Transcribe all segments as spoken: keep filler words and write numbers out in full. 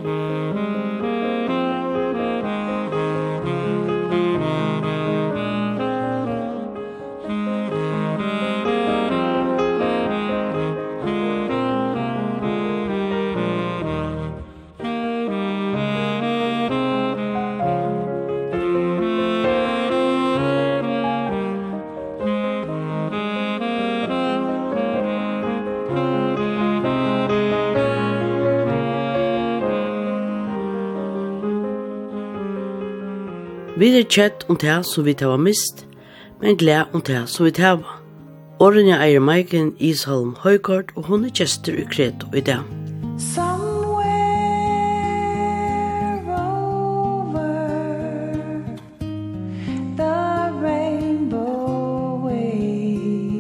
Vi er kjett om det som vi tar mist, men gled om det som vi tar. Årene eier Maiken Isholm Høygård, og hun er gjester i Kreto i dag. Somewhere over the rainbow way,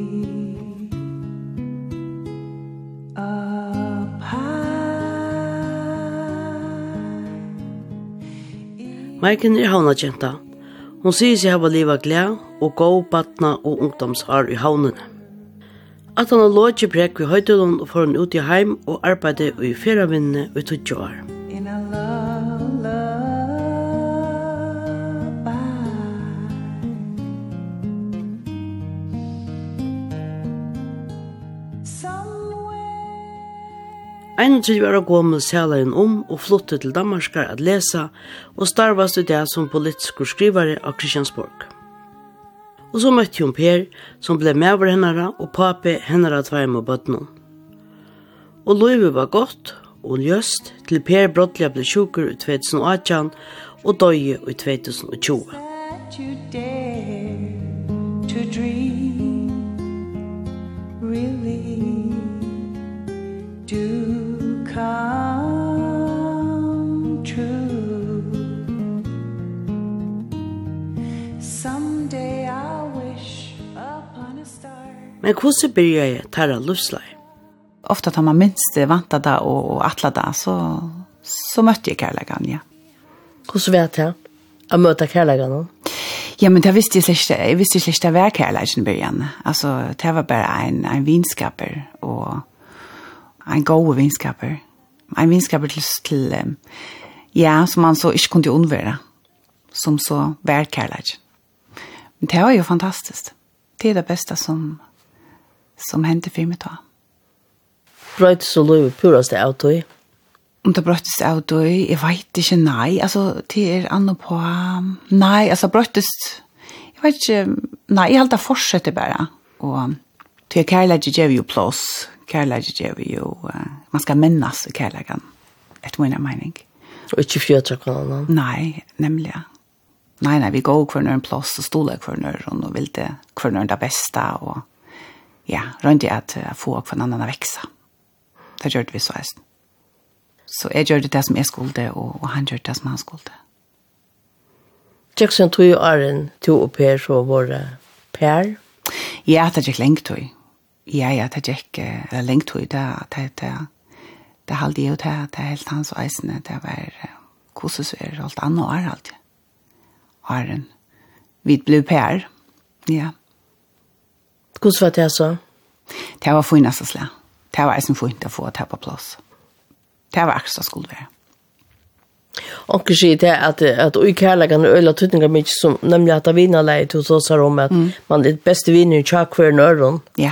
up Maiken er havnagenta. Hun sier seg hava livet gled og gå batna og ungdomsar i havnene. At han har låget brekk ved høytidon og får han ut i heim og arbeide i fyrravinnene i tjueå år. in a love, einogtjúgu ára gamal sælarin om og flyttet til Danmarkar at lesa og starvast i det som politisk skrivare av Kristiansborg. Og så møtte hun Per, som ble medver hennara, og pape hennara tveim og bøtnon. Og livet var godt og ljøst til Per Brodlia ble sjukur i två tusen og åttan og døye i två tusen og tjúgu. that you dare to dream really do come true. Someday I'll wish upon a star. Men hvordan byrja jeg tarra livslei? Ofta tar man minst vanta da og atla da, så, så møtte jeg kærlegan, ja. Hvordan vet jeg? Jeg møter kærlegan. Ja, men det visste jeg slik, jeg visste slik det var kærlegan i början. Altså, det var bare en, en vinskaper, og en god vinskaper. En vinskaper til, til um, ja, som man så ikke kunne undvære, som så var kærlegan. Men det var jo fantastisk. Det er det beste som, som hendte for meg da. Brøytes og løy purast det av tog? Om det brøttes av då, jeg vet ikke, nei. Altså, det er annet på, nei, altså brøttes, jeg vet ikke, nei, jeg halte fortsetter bare. Og til kærlighet gjør jo plås, kærlighet gjør jo, uh, man skal minnes kærligheten, etter min mening. Og ikke fjøtra kananen? Nei, nemlig. Nei, nei, vi går hver en plås og stoler hver nøren, og vil det hver nøren det beste, og ja, rundt i at uh, få hver annen å vekse. Det gjør vi så eisen. Så jeg gjør det som jeg skulle, og, og han gjør det som han skulle. Jackson tog jo Arjen to og Per så var det Per? Ja, det gikk lengt tog. Ja, ja, det gikk uh, lengt tog. Det, det, det, det halde jeg jo til, det er helt hans og eisene. Det var hvordan så er det alt annet og er alt. Arjen. Vi ble Per. Ja. Hvordan var det så? Det var finnes å slå. Det var eisen fint å få det på plass. Det var akkurat som skulle være. Og ikke sier det at, at ui kærlegan er øyla tydninga mykje som nemlig at det vinner leie til oss om at mm. man er beste vinner i tjak hver nøron. Ja.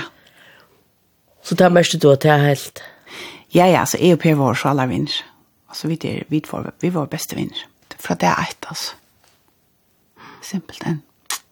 Så det er mest du at det er helt? Ja, ja, så jeg og Per var så alle vinner. Altså vi, er, vi, var, vi var beste vinner. For det er et, altså. Simpelt enn.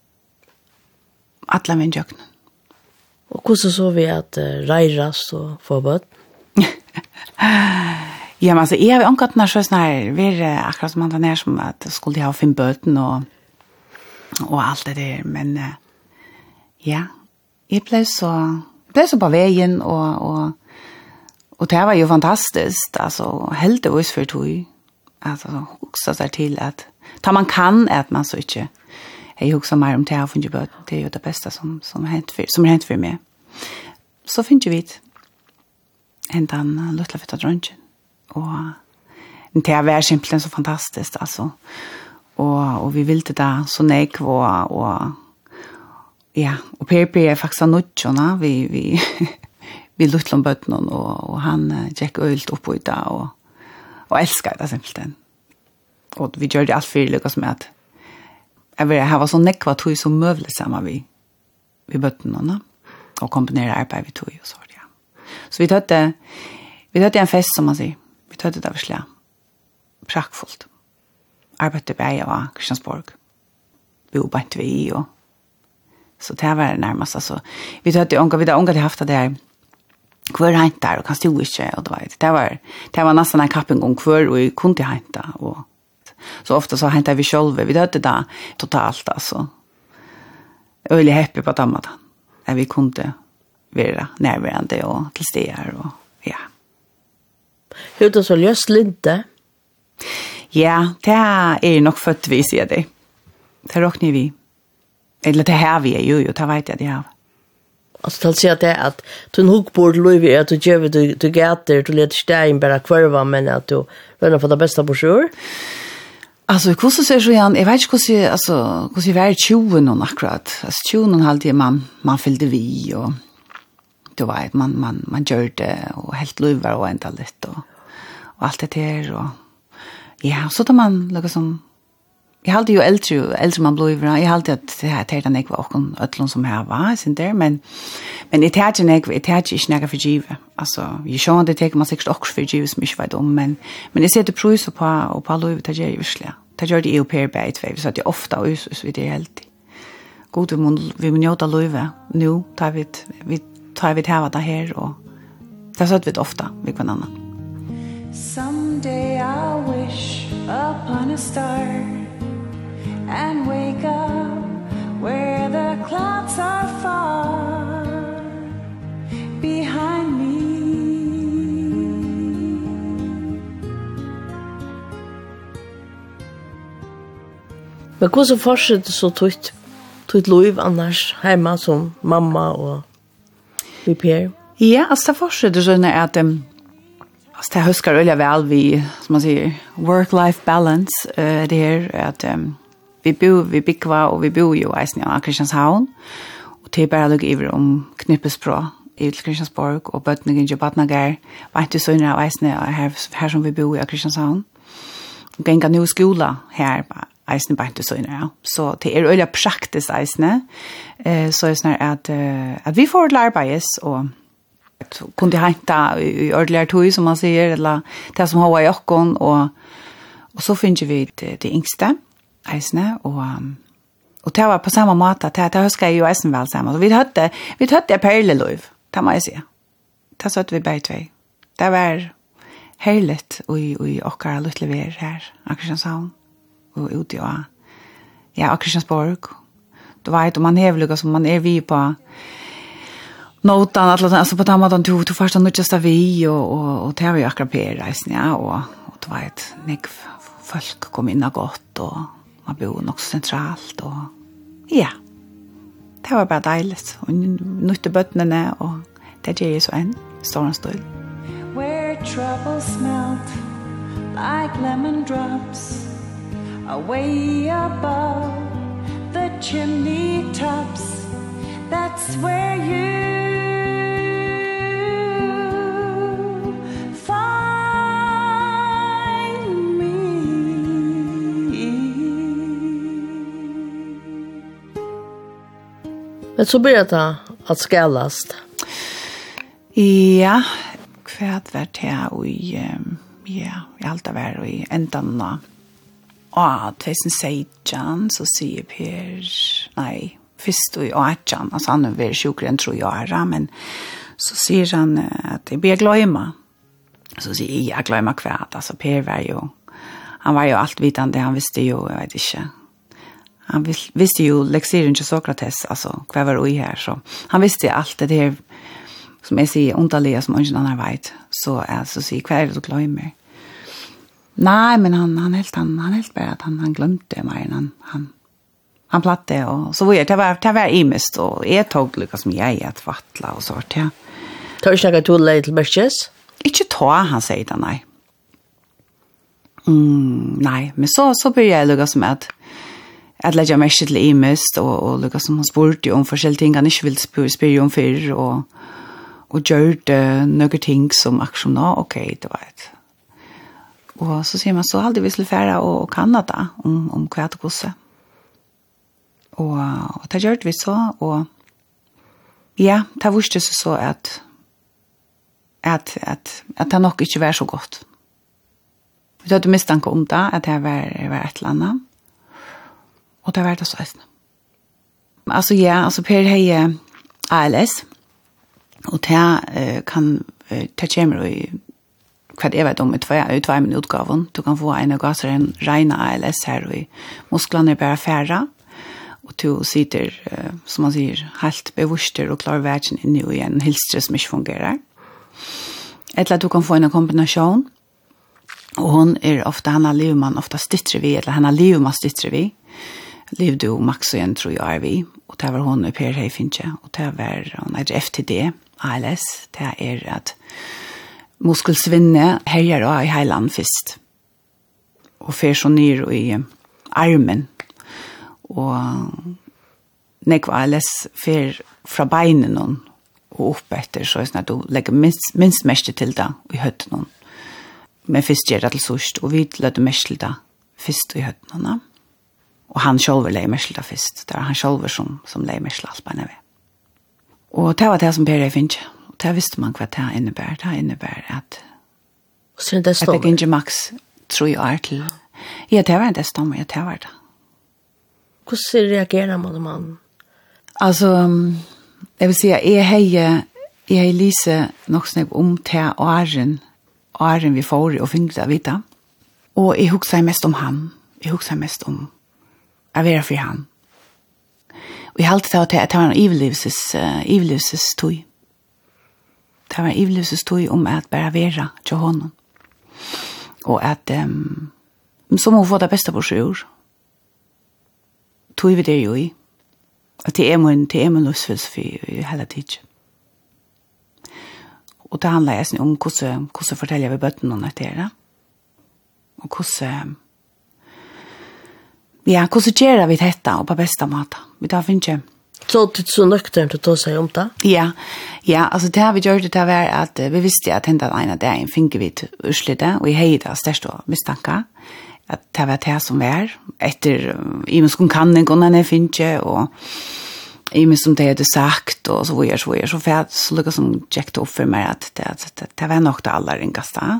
Alle vinner jøkken. Og hvordan så vi at uh, reiras og få bøtt? Ja, men altså, jeg har jo omgått når sånn her, vi er akkurat som han tar ned som at skulle de ha fem bøten og, og alt det der, men uh, ja, jeg ble så, ble så på veien, og, og, og det var jo fantastisk, altså, heldigvis for tog, altså, huksa seg til at, da man kan, at man så ikke, jeg huksa mer om det her, funnet bøten, det er jo det beste som, som, hent for, som er hent for meg. Så finner vi det. Hentan uh, luttla fitta drøngen. Og det er vært simpelthen så fantastisk, altså. Og, og vi ville det så nekv, og, og ja, og Per Per er faktisk nødgjøna, vi, vi, vi luttla om bøtten, og, og han uh, gikk øylt opp i det, og och älskar det simpelthen. Och vi gör det allt för lyckas med att jag vill ha så nekva tog så möjligt samma vi vi bötterna och kombinera arbete vi tog och så ja. Så vi tog vi tog en fest som man säger. Vi tog det översläg. Praktfullt. Arbete bei av Kristiansborg. Vi var inte vi och så det var närmast alltså. Vi tog det ånga vi hade ångat haft det där kvar hämtar och kan stå inte och det var det var det var nästan en kapping om kvar och vi kunde hämta och så ofta så hämtar vi själva vi hade det totalt alltså. Öle happy på dammat. När vi kunde vara närvarande och till stegar och ja. Hur det så löst lite? Ja, det är nog fött vi ser det. Det råknar vi. Eller det här vi är ju, och det vet jag det har. Alltså till sig att det är att du en huggbord Louis att du gör du du gator du leder stegen bara kvarva men att du rönnar för det bästa på sjur. Alltså hur så ser så igen, jag vet inte hur alltså hur var tjugo någon akkurat. Alltså tjugo och en halv timme man man fyllde vi och då var det man man man gör det och helt luvar och inte lätt och och allt det där och ja, så då man liksom jag hade ju äldre äldre man blev jag hade att det här tänkte jag var också öllon som här var sen där men men det tänkte jag det tänkte jag snäga för givet alltså ju så det tänker man säkert också för givet som inte vet om men men det sätter pris på och på lov det gör ju verkligen det gör det ju på bait så att det ofta och så vi det helt god vi vi njuta lov nu tar vi vi tar vi det här och det så att vi ofta vi kan annan. Someday I'll wish upon a star and wake up where the clouds are far behind me. Men hur så fortsätter så tut tut liv annars hemma som mamma och vi Per? Ja, alltså det fortsätter så när att um, alltså det huskar öliga väl vi som man säger work-life balance uh, det här att um, vi bor vi bikva och vi bor ju i Kristianshavn och det är bara lugg över om Knippesbro i Kristiansborg och Bötningen i Badnagar var inte så nära Eisne här, här som vi bor i Kristianshavn och gänga nu skola här Eisne var inte så nära så det är öliga praktiskt Eisne uh, så är det snart att, uh, att vi får arbeids och kunde hämta i ordentliga tog som man säger eller det som har i ockon och och så finner vi det, det yngsta Eisne och um, och det var på samma måte att det det ska ju Eisen väl samma så vi hade vi hade perlelöv kan man säga det så att vi bät två det var härligt och i och i och alla lite ver här Kristianshavn och ut ja ja Kristiansborg då vet man hävliga som man är vi på notan alltså på tamadan du du första nutjasta vi och och och det har vi akkurat på reisen ja och och det var ett nick folk kom in och gott och man bor nog centralt och ja det var bara dejligt och nytte bötterna och det ger ju så en stor stund Where troubles melt like lemon drops away above the chimney tops that's where you Men så blir det att skälast. Ja, kvart vart här och ja, i allt det var i ändan och ah, tjugohundrasexton så ser Per nej, först och arton alltså han var sjukren tror jag men så säger han att det blir glömma. Så säger jag glömma kvart alltså Per var ju han var ju allt vitande han visste ju jag vet inte. Han visste ju lektionen till Sokrates alltså vad var det här så han visste allt det där som jag säger underliga som ingen annan vet så alltså så kvar det du glömmer. Nej men han han helt han han helt bara att han han glömde mig han han han platte och så var det var det var imest och jag tog liksom jag att vattla och sånt ja. Tar du snacka till lite bättres? Inte ta han säger det nej. Mm, nej men så så började jag lugga som att att lägga mig till imest och och lukka som han spurte om forskjellige ting han ikke vil spørre spør om før og og gjør det noen ting som aksjoner okej det var ett Og så sier man så aldrig vi skulle fære og, og Kanada om, om kvart og kosse. Og, og det gjør vi så, og ja, det visste seg så at at, at, at det nok ikke var så godt. Vi hadde mistanke om det, at det var, var et eller annet. Og det var det så et. Altså ja, altså Per hei A L S, og det uh, kan, uh, det kommer i hva jeg vet om i tvær min utgaven. Du kan få en av gasser en reine A L S her, og musklene er bare færre, og du sitter, uh, som man sier, helt bevuster og klarer verden inni i en hilstre som ikke fungerer. Eller at du kan få en kombinasjon, og hun er ofte, han har livet man ofte stytter vi, eller han har livet man stytter vi. Liv du maks og en tror jeg er vi, og det var hun i Per Heifinche, og det var hun er F T D, A L S, det er at muskelsvinne herjer og i heiland først, og fer så ned i armen, og nekva A L S fer fra beinen og opp etter, så er det sånn at du legger minst, minst mest til det i høtten noen. Men først gjør det til sørst, og vi lødde mest til det først i høtten noen. Og han selv leier mest til det først. Det er han selv som, som leier mest til alt på ved. Og det var det som Per Heifinche. Og det visste man hva det innebærer. Det innebærer at Så det står. Jeg fikk ikke maks tror jeg er til. Ja, det var det stommer. Ja, det var det. Hvordan reagerer man om man? Altså, jeg vil si at jeg har jeg har lise nok snakk om til åren, åren vi får og finner det vite. Og jeg husker mest om han. Jeg husker mest om å være for han. Og jeg har alltid tatt til at det var en ivelivses, uh, ivelivses tog. Det var en ivelivses tog om at bare være til honom. Og at um, så må hun få det beste på seg ord. Tog vi det jo i. At det er min, det er min livsfilosofi i hele tiden. Og det handler jeg om hvordan, hvordan forteller vi bøtten om dette her. Og hvordan, ja, hvordan gjør vi dette og på beste måte. Vi tar finne. Så det er så nøkteren til å ta seg om det? Ja, ja, altså det har vi gjort det var at vi visste at hendet en av dagen finner vi til utslitte, og i høyde største mistanke at det var det som var, etter i min skunkanning kunne han finne, og i min som det hadde sagt, og så var jeg så var jeg så fælt, så lukket som tjekket opp for meg at det, det, det var nok det aller ringeste.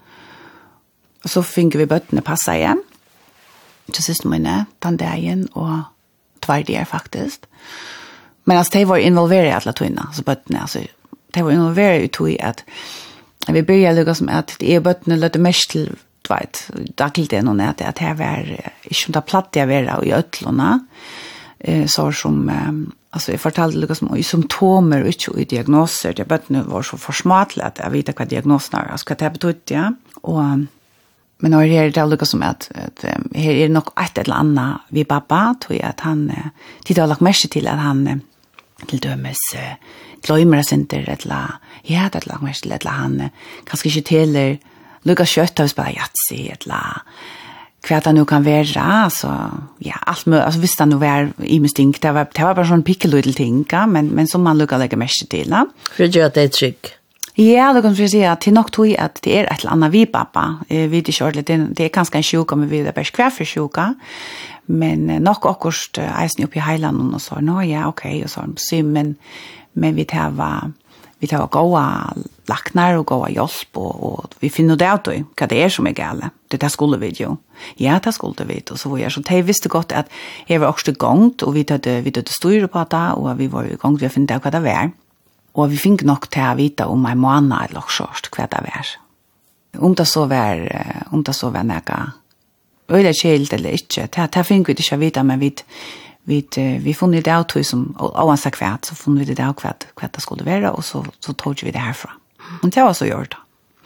Og så finner vi bøttene passe igjen, til siste måned, den dagen, og tverdier faktisk. Men altså, de var involveret i alle togene, altså bøttene, altså, de var involveret i tog at vi begynte lukket som at de bøttene løtte mest til vet, dagligt det någon att det här var inte det platt jag var i ötlorna eh så som eh, alltså jag fortalte lite som i symptomer och inte i diagnoser det bötne var så försmatligt att jag vet vad diagnosen är ska det betyda ja och men när det är det lite som att här är nog ett eller annat vi pappa tror jag att han tittar och lagt mest till att han till dömes glömmer center eller ja det lagt mest till att han kanske inte till Lukas kött har spelat jatsi eller kvart han nu kan vara alltså ja allt med alltså visst han nu var i instinkt det var det var bara sån pickeludel ting men men som man lukar lägga mest till va för att göra det trick. Ja, det kan vi säga till nog tog att det är ett eller annat vi pappa eh vi det kört lite det är ganska en sjuka men vi det bäst kvar för sjuka men nog akkurst isen upp i Highland och så nå ja okej och så men men vi tar var vi tar goda lacknar och goda hjälp och, och vi finner det ut vad det är som är galet. Det där skulle vi ju. Ja, det skulle vi och så var jag så det visste gott att jag var också gångt och vi hade vi hade styr på det och vi var igång vi finner vad det var. Och vi fick nog till att veta om en månad eller så vad det var. Om det så var om det så var några öle skilt eller inte. Det det fick vi inte veta men vi vi vi funn det ut som oansa kvärt så funn vi det ut kvärt kvärt det skulle vara och så så tog vi det härifrån. Och det var så gjort.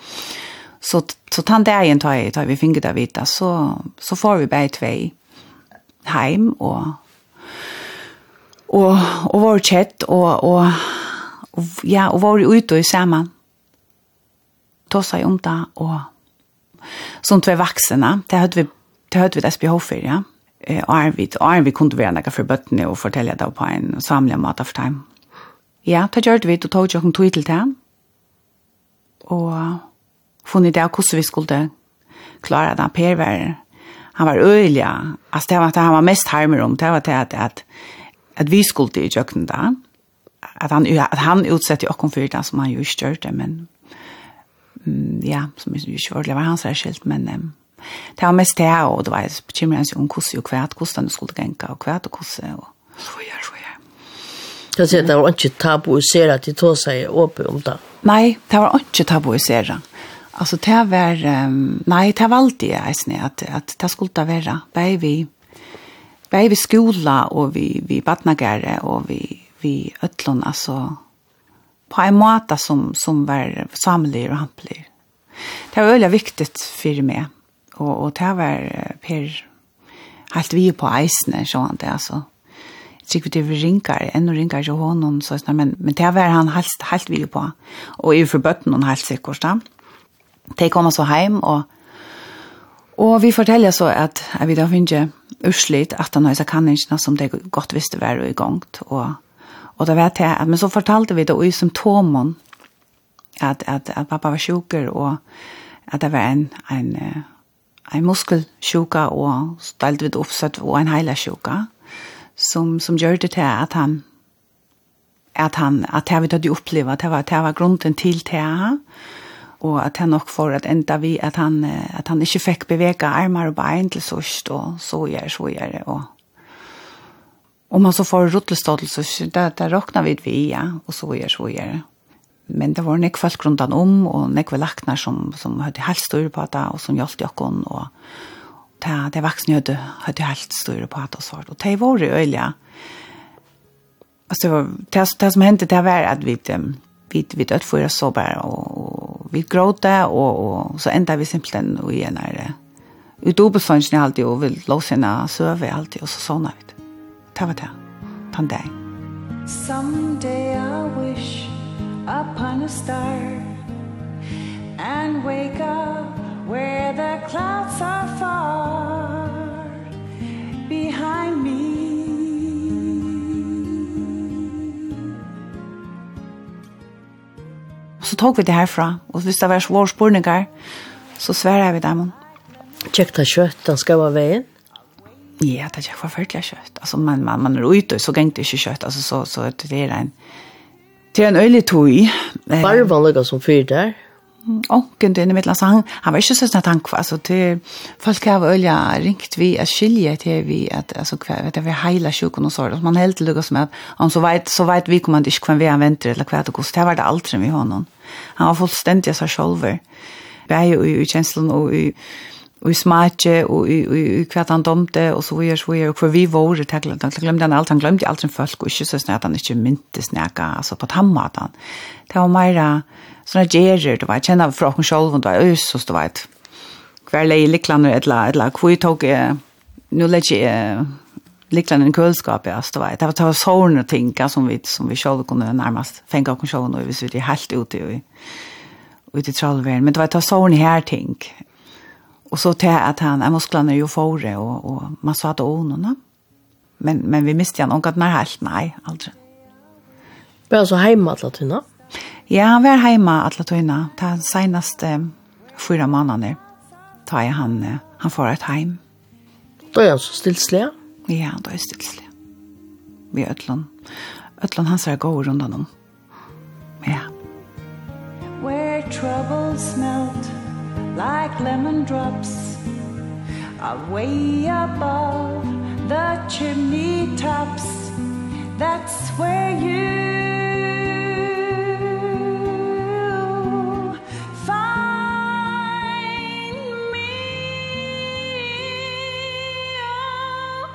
Så så tant där igen tar jag tar vi fick det vita så så får vi bei två hem och och och var chatt och och ja och var ute i samman. Då sa jag om det och som två vuxna det hade vi det hade vi det behov för ja. Eh Arvid Arvid kunde vara några för bötterna och fortälja det på en samling mat av time. Ja, det gjorde vi och tog jag en tweet till han. Och funnit det hur vi skulle klarade han Per var, han var öliga. Alltså det var att han var mest harmer om, det var det att, att, att vi skulle i köknen där. Att han, att han utsätter och för det som han ju stört det, men mm, ja, som ju inte var, det var hans särskilt, men um, det var mest det, och det var bekymrande om hvordan og kvart, hvordan det skulle gänga och kvart och hvordan, och så gör, så gör. Jag säger att det var inte tabuiserat att ta sig upp om det. Nej, det var inte tabuiserat. Alltså det var, um, nej, det var alltid att, att det skulle vara, bara vi, bara vi skola och vi, vi badnagare och vi, vi ötlån, alltså på en måte som, som var samlig och hamplig. Det var väldigt viktigt för mig. Och, och det var Per helt vi på eisene, sånn det, altså. Jeg tycker det var rinkar, ännu rinkar till honom, så, men, men det var han helt, helt vi på. Och i förbötten hon helt sikkert. Da. De kom så hem, och, och vi fortäller så att, att vi da finner urslit at han har kanningarna som det godt visste var i gång. Och, och det vet jag, men så fortalte vi det i symptomen att, att, att pappa var sjuker, och att det var en, en en muskelsjuka och ställt vid uppsatt och en hela sjuka som som gör det till att han att han att jag vet att du upplever att det var det var grunden till det, och att han nog för att ända vi att han att han inte fick bevega armar och ben till såst och så gör så gör det, och om man så får rutlestad så där där räknar vi vi ja, och så gör så gör det. Men det var nek folk rundt om, og nek var laknar som, som hadde helt styr på det, og som hjalp jokken, og det, det voksne hadde, hadde helt styr på det, og så. Og det var det øyelige. Altså, det, var, det, det som hendte, det var at vi, vi, vi døde for oss så bare, og, og vi gråte, og, og så enda vi simpelthen og igjen er i dobbeltfønsene alltid, og vi låse henne søve alltid, og så sånn av det. Det var det. Den dag. Someday I wish upon a star and wake up where the clouds are far behind me. Så tog vi det härfra, och hvis det var svåra spurningar så svärar vi dem. Check det kött, den ska vara vägen. Ja, det är förfärligt kött. Alltså man man man är ute så gängt det inte kött, alltså så så det är en det är en ölig tog. Bara vanliga som fyr där. Och kunde in i mittlan så han han var inte så snart han alltså till folk har ölja ringt vi att skilja till vi att alltså kvar det var hela sjukan och så man helt lugas med han så vet så vet vi kommer inte kan vi vänta eller kvart och kost det var det aldrig med honom. Han var fullständigt så själver. Bäj och i känslan och i och i smaken och i kvart han domte och så vidare så vidare och för vi var det tacklat han glömde han allt han glömde allt som folk och inte så snart han inte mynte snacka alltså på tammatan. Det var mera såna gejer det var känna från hon själv och det var ös så det var ett kvar liklarna eller eller kvui tog nu lägger liklarna i kölskap ja så det var det var ta såna ting som vi som vi själva kunde närmast fänga och själva och vi så det helt ute i ute i trallvärlden men det var ta såna här ting. Och så till att han är musklerna ju förre och och man sa att onorna. Men men vi miste han och när helt nej aldrig. Var så hemma alla tunna. Ja, han var hemma alla tunna. Ta senaste fyra månader. Ta jag han han får ett hem. Då är han så stillslig. Ja, då är stillslig. Vi ötlon. Ötlon han ser gå runt honom. Ja. Where troubles melt like lemon drops way above the chimney tops, that's where you find me. Oh,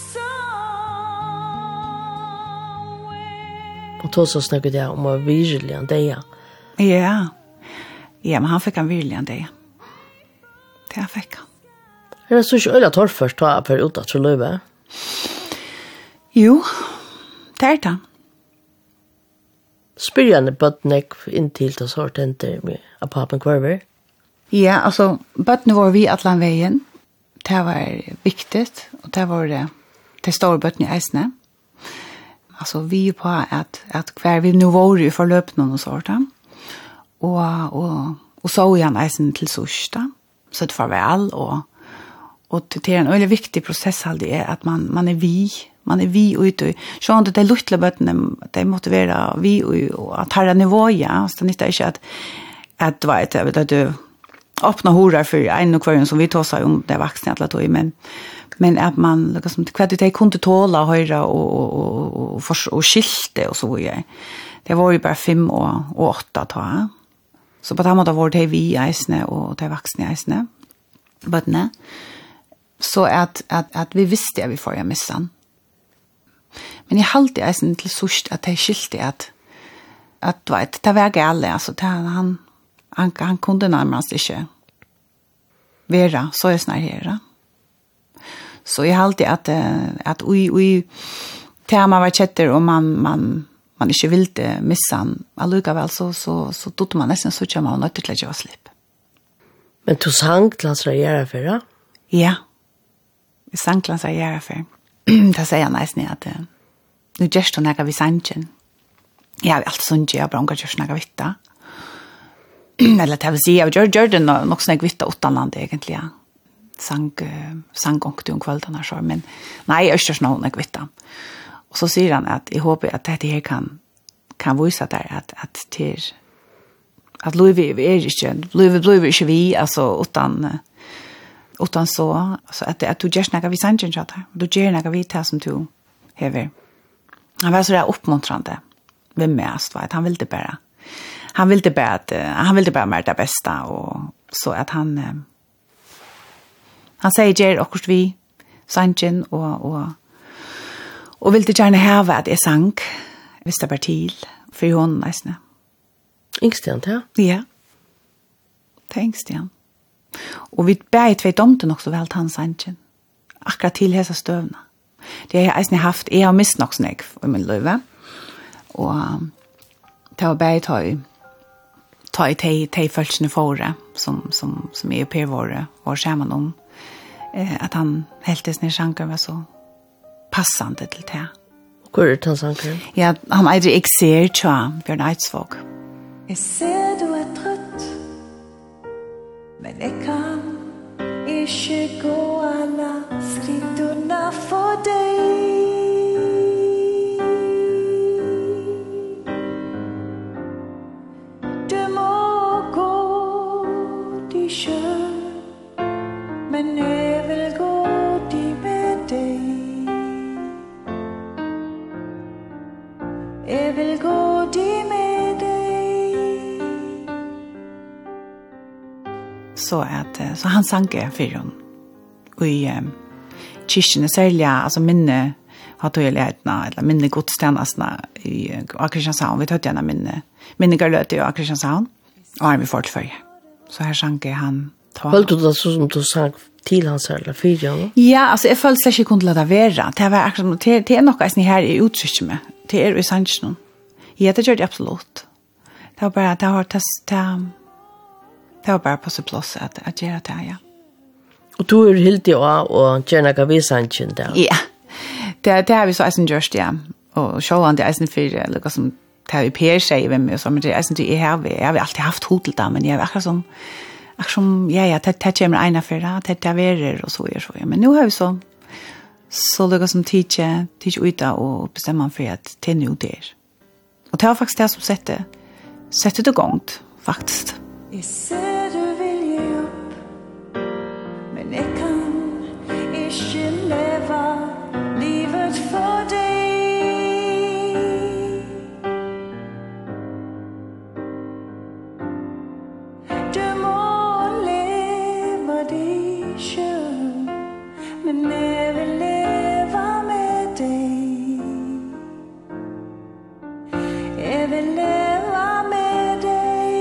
somewhere. Och då så snackar det om att virliga det. Ja. Ja, men han fick en virliga det. Det jag fick. Är det så att ölla tar först ta för ut att löva? Jo. Det är det. Spyrjande bötnek in till det sort enter med a papen kvarver. Ja, alltså bötne var vi att vägen. Det var viktigt och det var det det stora bötne i isne. Alltså vi på att att kvar vi nu var ju förlöpt någon och sånt. Och och och så igen isen till sista. så ett farväl och och det är en väldigt viktig process alltid är att man man är vi man är vi ute så att det är lilla bötten det motiverar vi och att ha nivå ja så det är inte att att vet jag att du öppna horar för en och kvar som vi tar sig om det vuxna att låta men men att man liksom kvalitet det kunde tåla höra och och och och, och skilte och så ja. Det var ju bara fem och, och åtta ta. Så på det här måte var det vi eisne och det vuxna eisne. Bøttene. Så att att att vi visste att vi får jag missan. Men jag halt det eisne till sust att det skilte att att vet det var gale alltså det han han han kunde närmast inte vera så är snart här. Så jag halt det att att oj oj tema var chatter och man man man inte vill det missa allukaväl så så så tog man nästan så att man inte till att göra slipp. Men du sang till hans reagera för det? Ja. Vi sang till hans reagera för. Det säger jag nästan att nu gärst hon äga vid sanchen. Jag har alltid sånt jag brångar gärst näga vitta. Eller det vill säga, jag gör det nog sån vitta utanland egentligen. Sang, sang gång till kvällarna så, men nej, jag gör nog näga vitta. Och så säger han att jag hoppas att det här kan kan visa där att att till att Louis är inte Louis blir inte vi alltså utan utan så så att att du just några vi sanchen chatta du ger några vi tar som du häver. Han var så där uppmuntrande. Vem mest var att han ville bara han ville bara att han ville bara med det bästa och så att han han säger ger också vi sanchen och och och vill det gärna ha att det sank visst det var till för hon nästan. Ingsten, ja? Ja. Tänksten. Och vi bär två domten också väl han sanchen. Akkurat till hesa stövna. Det har jag nästan haft jag har mist nog snägg i min liv. Och det var bär ta i ta i te te fölsne förra som som som är på vår vår skärman om eh, att han helt ner sankar var så passande till det. Hur är det sankar? Ja, han är det exer tja Bjørn Eidsvåg. Jeg ser du er trøtt, men jeg kan ikke gå alle skritt unna for deg. Du må gå de sjøl, men jeg vil gå de med deg. Jeg vil gå de med deg. Så att så han sank för hon och i kyrkan sälja alltså minne har då lätna eller minne godstjänsterna i Kristianshavn vi tog gärna minne minne galöt i Kristianshavn och han vi fort för så här sank han ta Höll du det så som du sank till hans eller fyra? Ja alltså jag föll sig inte kunde låta vara det var akkurat det det är något att ni här i uttryck med det är i sanchen ja det gör det absolut det var bara det har test det var bara på så plats att att göra det ja. Och du är helt ja och gärna kan vi sanchen där. Ja. Det det har vi så eisen just ja. Och show on the eisen för eller som tar vi per sig vem är som det eisen det är vi har vi alltid haft hotel där men jag är som ach som ja ja det det kommer en affär det det verer och så är så men nu har vi så så det som teacher teach ut och bestämma för att det nu där. Och det har faktiskt det som sätter sätter det igång faktiskt. Jeg ser du vil gi opp, men jeg kan ikke leve livet for deg. Du må leve deg selv, men jeg vil leve med deg. Jeg vil leve med deg.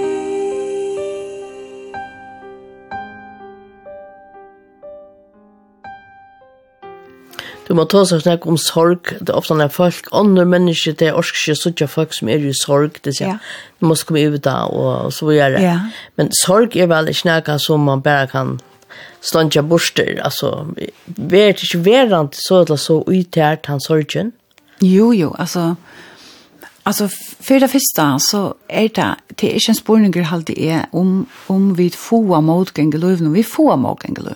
Du må ta så snack om sorg. Det är ofta när folk, andra människor, det är orskar sådana folk som är i sorg. Det säger, du måste komma ut och, och så vidare. Ja. Men sorg är väl snacka som man bara kan stånka borster. Alltså, vet inte verant så eller så uttärt han sorgen? Jo, jo, alltså Alltså för det första så är det det är inte en spårning halt det är om om vi får motgång löven vi får motgång löven.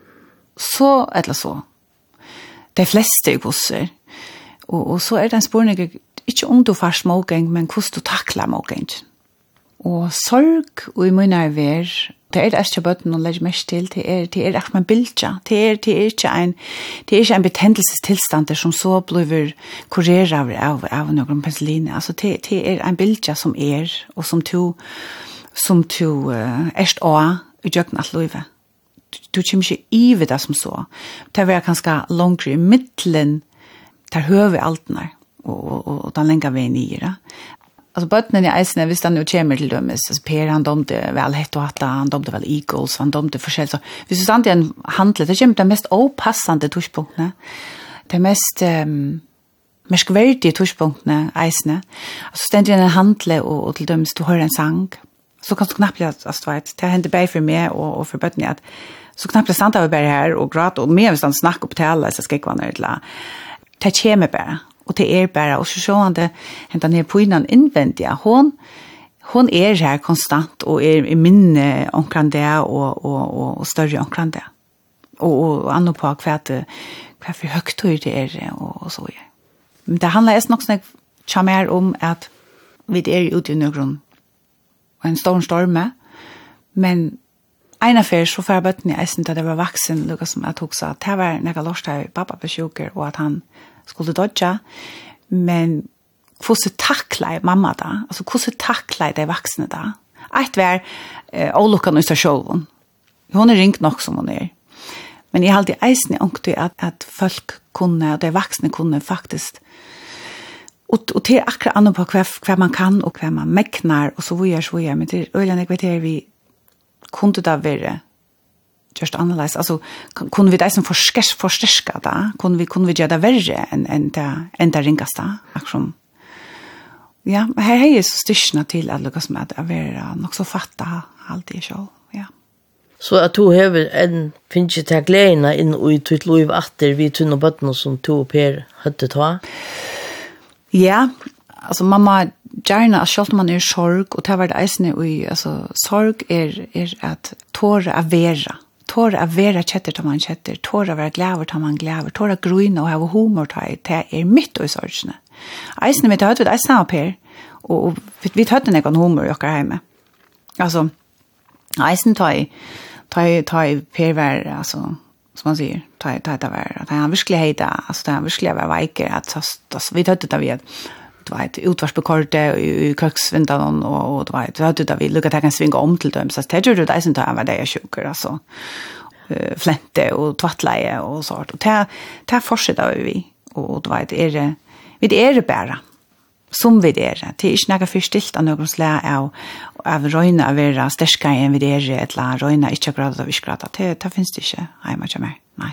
Så eller så. De flesta gosse. Och och så är det en spårning inte om du fast motgång men hur du tacklar motgång. Och sorg och i mina vär det är det bøtten og legge mest til, det er, det er ikke en bildja, det er, det er ikke en, det er ikke en betendelsestilstand som så blir kureret av, av, av noen penicillin, altså det, det er en bildja som er, og som to, som to uh, erst også i døgnet at løyve. Du, du kommer ikke i ved det som så. Det er ganske langt i midtelen, der hører vi alt den og, og, og, og den lenger vi er nye. Alltså bottnen i eisen visst han nu kommer till dömes så Per han domte väl hett och hatta han domte väl Eagles han domte forskjell så hvis du sant en handlet det kommer det mest opassande touchpunktene det mest um, mest väldigt touchpunktene eisen alltså ständer en handle och, och till dömes du hör en sång så kan du knappt alltså vet det händer bei för mig och och för bottnen att så knappt det sant av bara här och grat och mer visst han snackar på tala så ska kvar ner det kommer bara. Och det är bara och så sjående hända ner på innan invändiga hon hon är här konstant och är i minne omkring det och och och, och större omkring det och och anno på kvart kvart för högt det är och, och så ja. Men det handlar är nog snägt charmer om att vi är ute i någon en stor storm men en affär så för att ni är inte det var vuxen Lucas som att också att det var några lust att pappa besöker och att han skulle dodja, men hvordan takler mamma da? Altså, hvordan takler de voksne da? Et var eh, ålukkene ut av sjålen. Hun er ringt nok som hun er. Men jeg har alltid eisen i at, at folk kunne, og de voksne kunne faktisk, og, og det er akkurat annet på hva, hva man kan, og hva man meknar, og så videre, så videre. Men det er øyelig vet jeg, vi kunne da være just analyze alltså kunde vi det som forskers förstärka då kunde vi kunde vi göra det värre än än det än det ringaste liksom ja här är ju så styrna till att luckas med att vara nog så fatta allt det så ja så att du har en finns det glädje in i ditt liv efter vi tunna botten som to Per hade ta ja alltså mamma gärna skalt man är sorg och det var det eisne och alltså sorg är är att tåra att vara tåra att vara chatter tar man chatter tåra att vara glad tar man glad tåra att grina och ha humor tar det är mitt och sorgna eisne med det hade det snart Per och vi hade någon humor jag hemma alltså eisne tar tar tar Per var alltså som man säger tar tar det var att han verkligen heta alltså han verkligen var viker att vi hade det vi det var ett utvarsbekorte i köksvindan och och det var ett vet du där vi lukar ta kan svinga om till dem så att det gjorde det sen tar jag det jag sjukar alltså eh flänte och tvattleje och sånt och det det fortsätter vi och det var ett är det vi det är det bara som vi det är det är inte några förstilt av någon slä av av röna av vara starka än vi det är ett la röna inte grad av skratta det det finns det inte nej mycket mer nej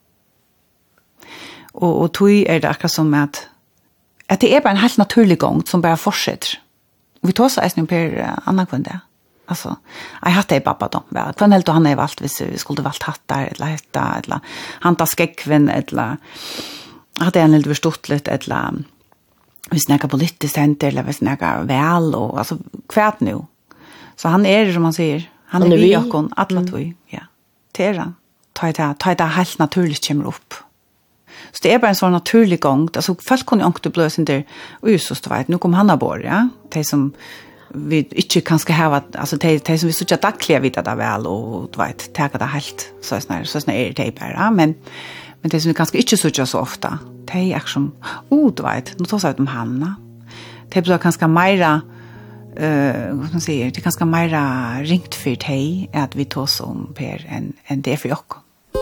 och och tog är det akkurat som att att det är bara en helt naturlig gång som bara fortsätter. Vi tar så äsning Per annan kunde. Alltså, jag hade pappa då. Väl, kvann helt och han är valt hvis vi skulle valt hattar eller hetta eller han tar skäckven eller hade en lite förstått lite eller vi snackar politiskt center eller vi snackar väl och alltså kvärt nu. Så han är som man säger, han, han är vi och kon alla två, ja. Tera. Ta det ta det helt naturligt kommer upp. Så det är bara en sån naturlig gång. Alltså folk kunde inte blösa inte och så så vet nu kom han bort, ja. Det som vi inte kanske ha alltså det det som vi så att dagliga vid det väl och du vet ta det helt så snär så snär är det bara men men det som vi kanske inte så så ofta. Det är liksom oh du vet nu tar så ut om Hanna. Det blir kanske mera eh vad man säger det kanske mera ringt för dig att vi tar som Per en en det för jag.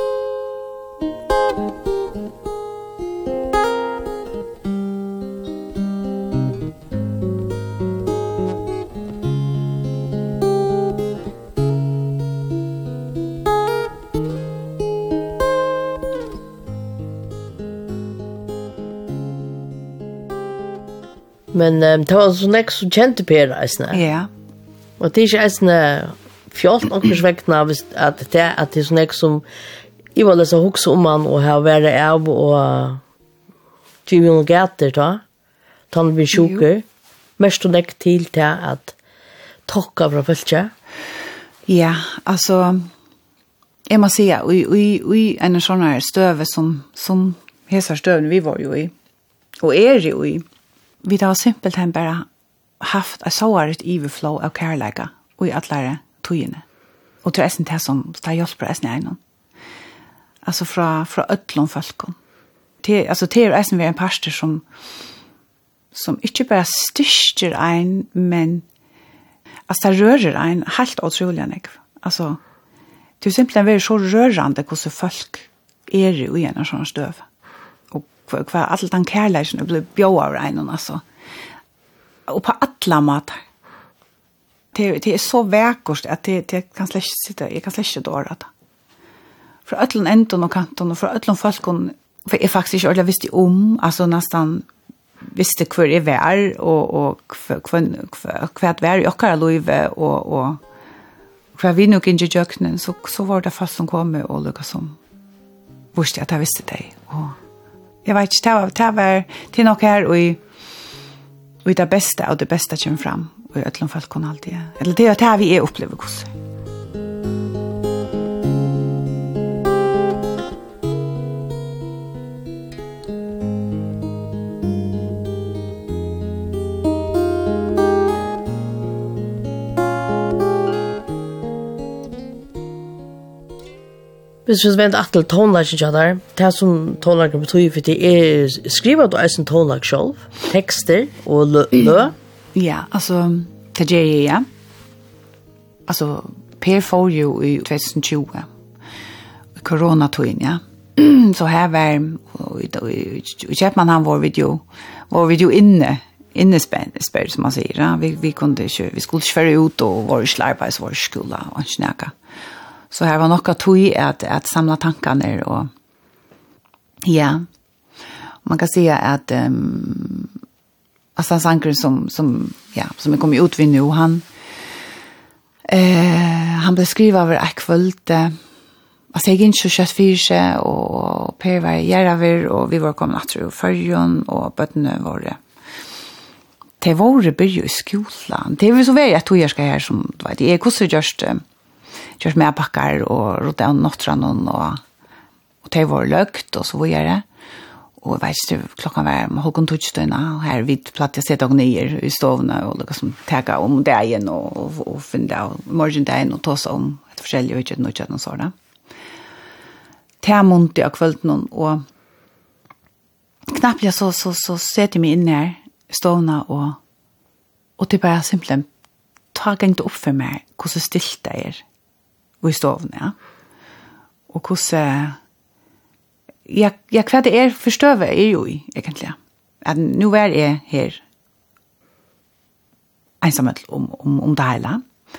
Men um, det var så näck så kände Per eisne. Ja. Och det är eisne fjorton och försväckna att det att det är så näck som I var så huxa om man och ha vara av och tjugo gator då. Tan vi sjuka. mest og nekk til til at tokka fra følge? Ja, altså, jeg må si at i en sånn her støve som, som hesar støvene vi var jo i, og er jo i, vi har simpelt hen bare haft et såret overflow av kærleika og i alle togene. Og til essen til som det hjelper essen i egnom. Altså fra, fra ødlom folken. Til, altså til essen vi er en pastor som som ikke bare styrker en, men altså det rører en helt utrolig enn. Altså, det er simpelthen veldig så rørende hvordan folk er i en sånn støv. Og hva alt den kærleiken blir bjør av en, altså. Og på alle måter. Det, det er så vekkert at det, det kan slett ikke sitte, jeg kan slett ikke dårlig det. Fra øtlen enden og kanten, og fra øtlen folken, for jeg faktisk ikke ordentlig visste om, altså nesten visste hva jeg var, og, og hva, hva, hva det var i okkara løyve, og, og hva vi nok ikke gjøkne, så, så var det folk som kom og lukket som visste at jeg visste det. Og jeg vet ikke, det var, det var til nok her, og i, og i det beste, og det beste kommer frem, og i øtlen folk kunne alltid. Eller det er det vi er opplever hvordan. Hvis vi venter til tonelagen til der, det som tonelagen betyr for det er skriver du en tonelag selv, tekster og lø? lø? Ja, altså, det gjør jeg, ja. Altså, Per får jo i tjue tjue, i koronatøyen, ja. Så her var, i Kjøpmann han var vi jo, var vi jo inne, innesperr, som man sier, ja. Vi, vi, kunde ikke, vi skulle ikke føre ut og var i slarbeis, var i skola og ikke nækka. Så her var nokka tøy at, at samla tankene, og ja, man kan si at um, altså sankeren som, som, ja, som er kommet ut ved nu, han, eh, han ble skrivet over ekkvult, eh, altså jeg ikke kjøtt fyrse, og Per var gjerraver, og vi var kommet natt i førjon, og bøttene var det var det byrjo i skolan. Det er så veldig at tøyer skal her, som du vet, jeg hvordan gjørst, gjørst med pakkar, og rådde av nottrannon, og, og det var løgt, og så var jeg det. Og jeg vet ikke, klokken var med Håkon Tudstøyna, og her vidt platt jeg sett og nyer i stovene, og liksom teka om dagen, og, og, og finne det av morgendagen, og ta seg om et forskjellig, og ikke noe kjøtt noe sånt. Det er mundt jeg kvølt noen, og knapt jeg så, så, så setter jeg meg inn her, i stovene, og, og det bare simpelthen ta gengt opp for meg, hvordan stilt det er, og i stovene, ja. Og hvordan ja, ja, hva det er forstøve er jo i, egentlig. At nå er jeg her ensamhet om, om, om det hele.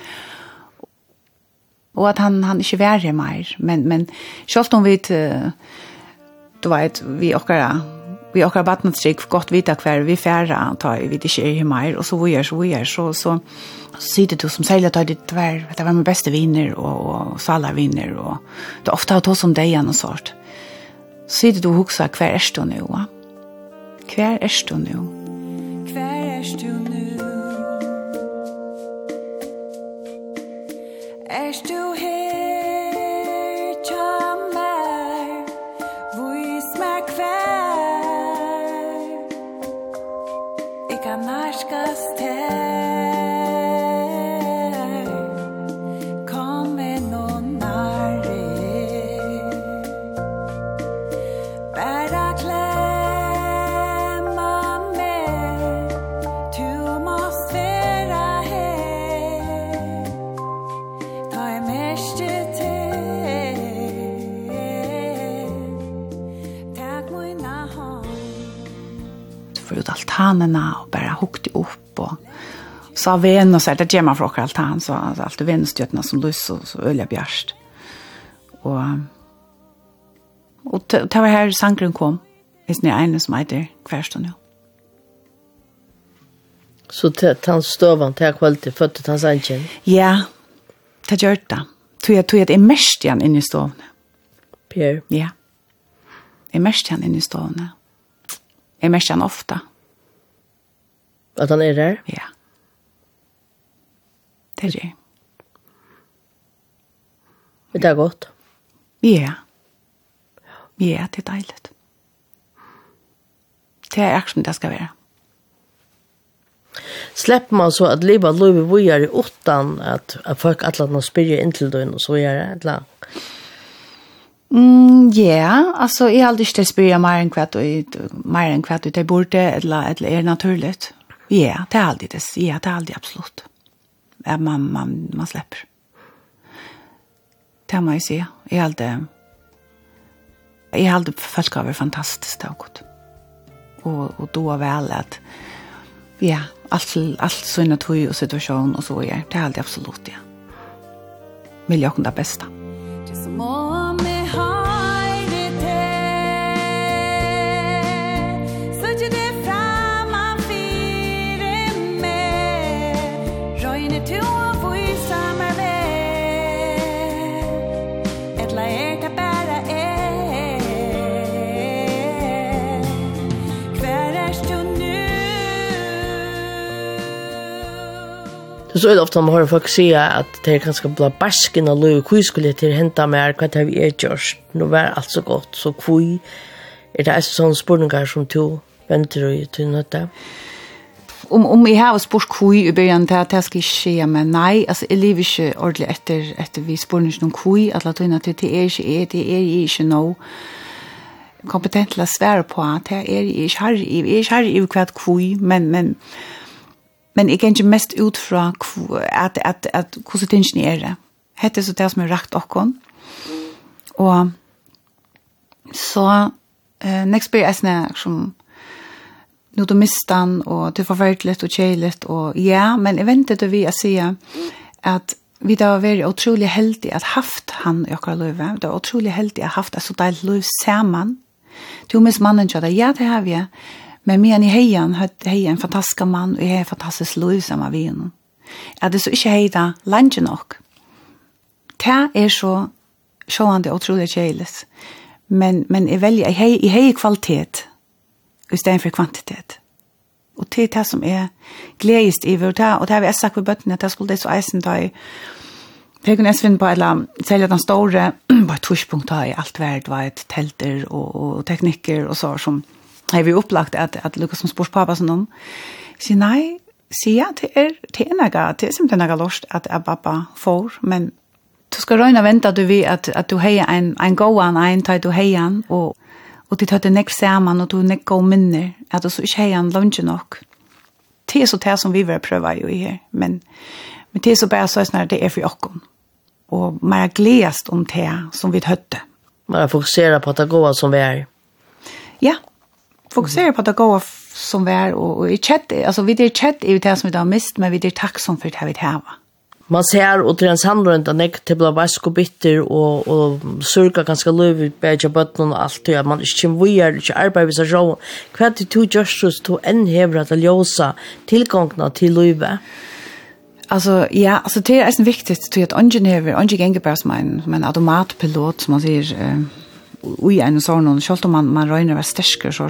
Og at han, han ikke er her mer. Men, men selv om vi, du vet, vi okkara, vi okkara badnatstrykk godt vite hver vi færre, tar vi ikke er her mer, og så vi er, så vi er, så, så, så sier du som særlig at det var, det var med beste viner, og, og salarviner, og det er ofte å ta som deg igjen og sånt. Sier du hoksa, hver er du nå? Hver er du nå? Hver er du nå? Er du her, tja meg, vis meg hver, jeg kan narskast her. altanene og bare hukte opp og sa venn og så det gjør man fra åker altan så alt er vennstøtene som lys og så øye bjørst og og det var her sangren kom hvis ni er ene som heter Kværston jo så til hans støven til kvalitet fødte til hans anken? Ja, det gjør det tror jeg, tror jeg det er mest igjen inne i stående Per? Ja jeg er mest igjen inne i stående jeg er mest igjen ofte Att han är där? Ja. Det är det. Det är gott. Ja. Ja, det är dejligt. Det är också som det ska vara. Släpper man så att leva livet vidare utan att, att folk alla spyr in till den och så gör det? Eller? Mm, ja, yeah. Alltså jag har aldrig inte spyr mer än kvart och mer än kvart det borde eller, eller är naturligt. Ja, yeah, det är alltid det. Ja, det är alltid absolut. Ja, man, man, man släpper. Det må jag säga. Jag har alltid jag har alltid folk har varit fantastiskt och gott. Och, och då väl att ja, allt, allt sådana tog och situation och så är det är alltid absolut, ja. Vill jag kunna bästa. Så är det ofta man hör folk säga att det är ganska bra barsken och löv. Hur skulle det hända med vad det vi är gjort? Nu var allt så gott. Så hur är det sådana spurningar som du väntar och till något? Om, om jag har spurt kui i början till att det ska ske, men nej, alltså jag lever inte ordentligt efter, efter vi spurning någon kui, att låta in att det är inte är, det är inte nog kompetent till att svära på att det är inte här, jag är inte här i kvart kui, men, men Men jeg kan ikke mest ut fra at, at, at hvordan tingene er det. Hette er så det som er rakt okken. Og så eh, nekst blir jeg sånn som nå du mister den, og det er forferdelig og kjeilig, og ja, men jeg venter til vi å si at vi da har vært utrolig heldige at haft han i akkurat løyve. Det er utrolig heldige at haft et så deilig løyv sammen. Du minst mannen kjører, ja, det har vi. Men men i hejan har hej en fantastisk man och är en fantastisk liv samma vi honom. Är det så inte hejda lunch nog. Det är så så han det otroligt kärles. Men men är välja i i hög kvalitet istället för kvantitet. Och det är det som är glädjest i vårt här och det har vi sagt på botten att det skulle det så isen ta i Jag kan även på alla sälja den stora på touchpunkt har i allt värld var ett tälter och, och tekniker och så som har vi upplagt att att Lucas som sportpappa som om så nej se att det är det är några det är som det några lust att är pappa får men du ska räna vänta du vet att att du har en en go on en tid du har en och och det tar det nästa samman och du näck gå minne att du så inte har en lunch nog det är så det som vi vill pröva ju här men men det är så bara så snart det är för oss och man gläst om det som vi hörde man fokuserar på att det går som vi är ja fokuserar på att det går som vi är och, och i chatt alltså vi det chatt är det som vi har mist men vi är tacksam för det här vi har man ser och trans handlar inte att det blir vask och bitter och och surka ganska löv bäge botten och allt det man inte vi är inte arbetar så så kvart du just to en hävra att ljusa tillgångna till löva. Alltså ja, alltså det är en viktigt till att ingeniörer, ingeniörer bara som en som en automatpilot som man säger eh oj en sån och skall man man räknar vad starkare så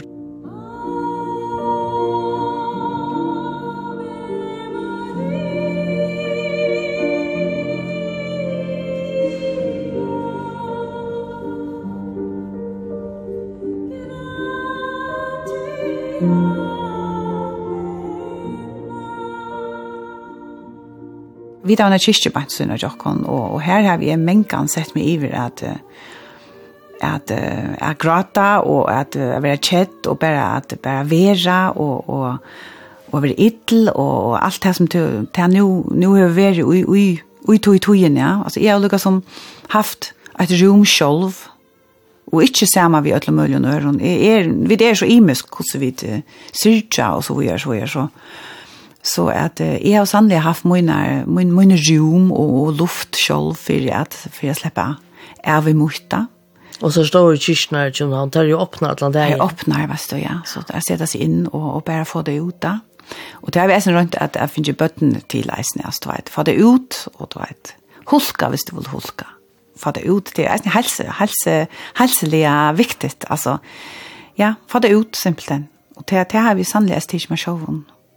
Vi tar en kyrkjebanksyn av jokken, og, og her har vi en mengan sett med iver at at uh, at gråta og at uh, være kjett og bare at bare være og og og være idel og, og alt det som til nu nu har vært ui ui ui tog i togen, ja. Altså jeg har lukket som haft et rom selv og ikke sammen vi øtler mulig og øren. Er, vi er så imisk hvordan vi uh, syrtja og så vi er så vi er så så at uh, jeg har sannelig haft mine, mine, mine rom og, og luft selv for at, for at slippe av i mota. Og så står det kyrkene i København, der er jo åpnet et eller annet. Jeg åpner, vet du, ja. Så jeg setter seg inn og, og bare får det ut da. Og det er vi rundt at jeg finner bøtten til leisene, altså, du vet. Få det ut, og du vet. Hulka, hvis du vil hulka. Få det ut, det er helse, helse, helselig viktigt, altså. Ja, få det ut, simpelthen. Og det, det har vi sannelig stilt med sjåven.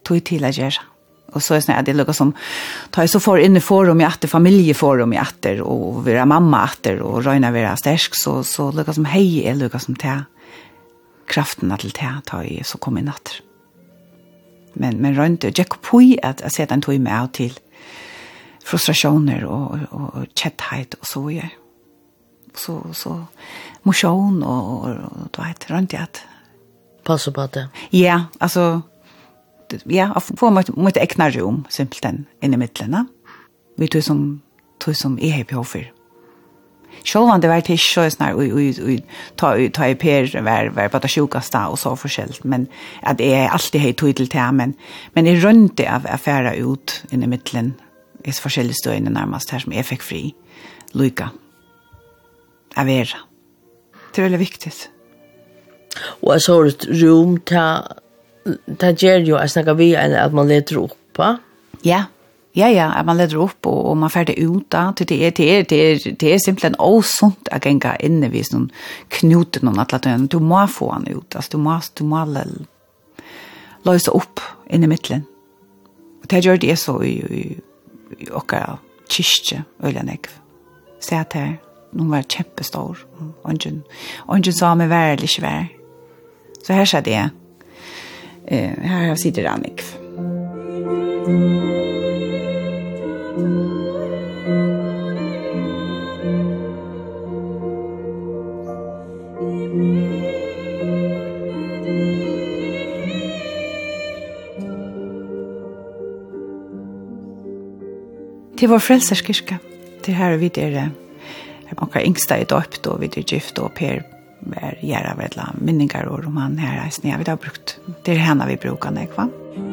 tog till att göra. Och så är det det lukar som tar så för in i forum i atter familjeforum i atter och vara mamma atter och röna vara stark så så lukar som hej är lukar som ta kraften till ta ta i så kommer natt. Men men runt och jag poi att att sätta en tog med out till frustrationer och och, och chattheit och så ja. Så så motion och och då vet runt att passa på det. Ja, alltså ja, och få mot mot äkna rum simpelt den in i mitten. Vi tog som tog som är på för. Självan det var till så snar och och ta ta i per var var på det sjukaste och så förskällt men att det är alltid hej tog till te men men i runt av affärer ut in i mitten är så förskälligt stå in närmast här som är effektfri. Luka. Avera. Det är väldigt viktigt. Och så ett rum ta ta ger ju att snacka vi att man leder upp va? Ja. Ja ja, att man leder upp och, och man färdig ut då till det det är det är det är simpelt en osunt att gänga inne vid någon knuten någon att låta du må få han ut. Alltså du måste du måste lösa upp in i mitten. Och det gör det så i i och kiste eller nek. Så att det nu var jättestor och ingen och ingen sa mig värligt svär. Så här så det. Eh här har sitter Annik. Till vår frälsarskirka. Det här vi det och yngsta i döpt och vi det gift och per är göra vedla minningar och roman här är snä vi har brukt. Det är henne vi brukar när va.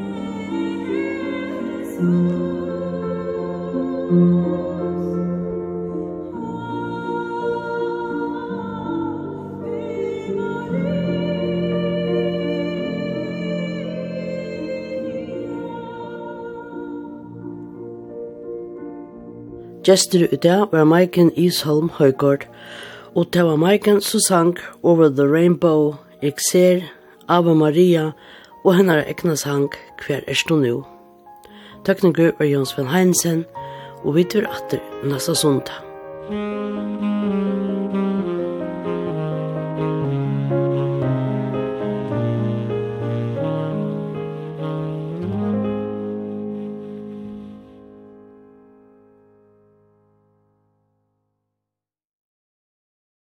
Gestur i dag var Maiken Isholm Høygård, og det var Maiken som sang Over the Rainbow, Jeg ser, Ave Maria, og henne egna sang Hver er du nu. Takk var Jons van Heinsen, og vi tar atter nesta sondag.